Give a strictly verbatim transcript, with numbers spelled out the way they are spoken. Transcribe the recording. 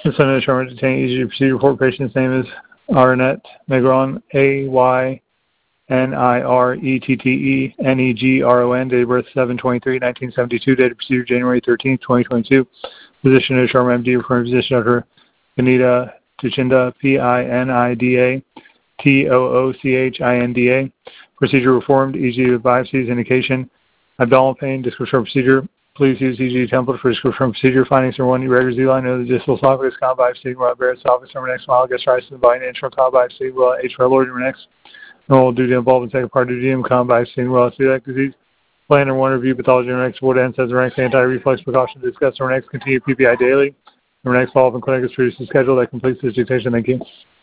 The Senate determined to obtain E G procedure report. Patient's name is Arnett Negron, A Y N I R E T T E N E G R O N, date of birth seven twenty-three nineteen seventy-two, date of procedure January thirteenth, twenty twenty-two. Physician is Sharma M D, referring physician Doctor Pinida Tichinda, P I N I D A T O O C H I N D A. Procedure reformed, E G with biopsies, indication, abdominal pain, disc return procedure. Please use E G template for disc return procedure. Findings are one, irregular Z-line of the distal esophagus, column biopsy, well, Barrett's esophagus, number next, smile, gastritis in the body, intral column biopsy, well, H. pylori, number next, normal duty involved in second part duodenum, column biopsy, well, celiac disease, plan or one review, pathology, number next, board ends, says number next, anti-reflex precaution, discuss number next, continue P P I daily, number next, follow-up in clinic is previously scheduled. That completes this dictation. Thank you.